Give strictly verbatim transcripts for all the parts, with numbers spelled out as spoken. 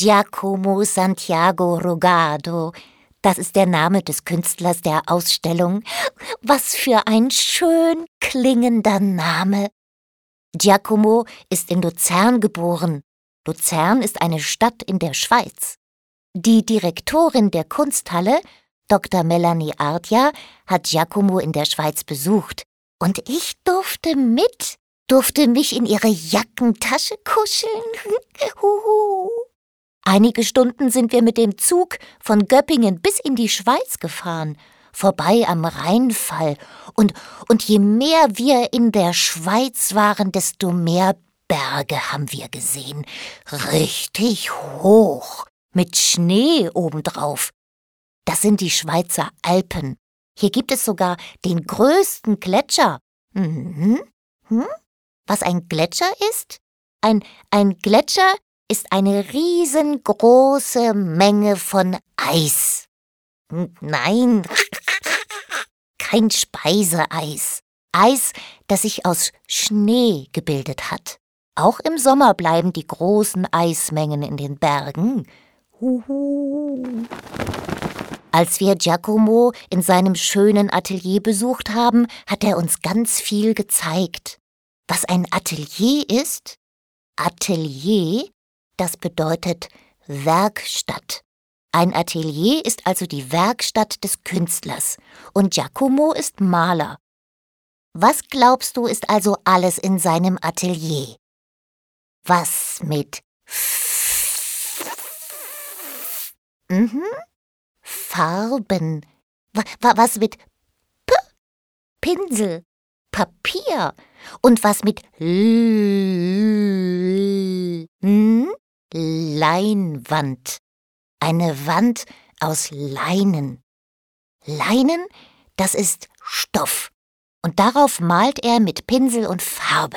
Giacomo Santiago Rogado. Das ist der Name des Künstlers der Ausstellung. Was für ein schön klingender Name. Giacomo ist in Luzern geboren. Luzern ist eine Stadt in der Schweiz. Die Direktorin der Kunsthalle, Doktor Melanie Ardja, hat Giacomo in der Schweiz besucht. Und ich durfte mit, durfte mich in ihre Jackentasche kuscheln. Huhu. Einige Stunden sind wir mit dem Zug von Göppingen bis in die Schweiz gefahren, vorbei am Rheinfall. Und, und je mehr wir in der Schweiz waren, desto mehr Berge haben wir gesehen. Richtig hoch, mit Schnee obendrauf. Das sind die Schweizer Alpen. Hier gibt es sogar den größten Gletscher. Mhm. Hm? Was ein Gletscher ist? Ein, ein Gletscher ist eine riesengroße Menge von Eis. Nein, kein Speiseeis. Eis, das sich aus Schnee gebildet hat. Auch im Sommer bleiben die großen Eismengen in den Bergen. Huhu. Als wir Giacomo in seinem schönen Atelier besucht haben, hat er uns ganz viel gezeigt. Was ein Atelier ist? Atelier, das bedeutet Werkstatt. Ein Atelier ist also die Werkstatt des Künstlers und Giacomo ist Maler. Was glaubst du, ist also alles in seinem Atelier? Was mit F? Mhm. Farben. Was mit P? Pinsel, Papier. Und was mit L? Hm? Leinwand. Eine Wand aus Leinen. Leinen, das ist Stoff. Und darauf malt er mit Pinsel und Farbe.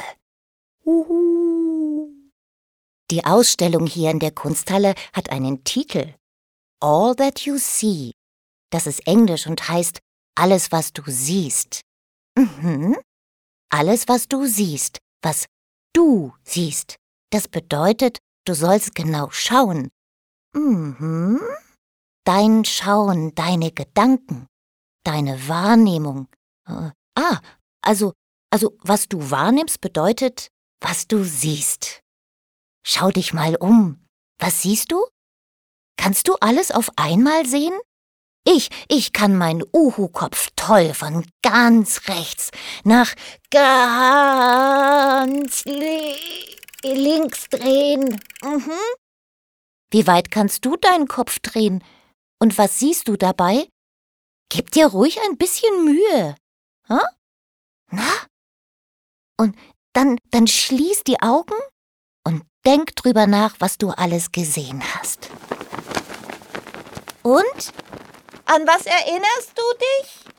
Uhu. Die Ausstellung hier in der Kunsthalle hat einen Titel. All that you see. Das ist Englisch und heißt alles, was du siehst. Mhm. Alles, was du siehst, was du siehst. Das bedeutet, du sollst genau schauen. Mhm. Dein Schauen, deine Gedanken, deine Wahrnehmung. Äh, ah, also, also was du wahrnimmst, bedeutet, was du siehst. Schau dich mal um. Was siehst du? Kannst du alles auf einmal sehen? Ich, ich kann meinen Uhu-Kopf toll von ganz rechts nach ganz li links drehen. Mhm. Wie weit kannst du deinen Kopf drehen? Und was siehst du dabei? Gib dir ruhig ein bisschen Mühe. Hm? Na? Und dann, dann schließ die Augen und denk drüber nach, was du alles gesehen hast. Und? An was erinnerst du dich?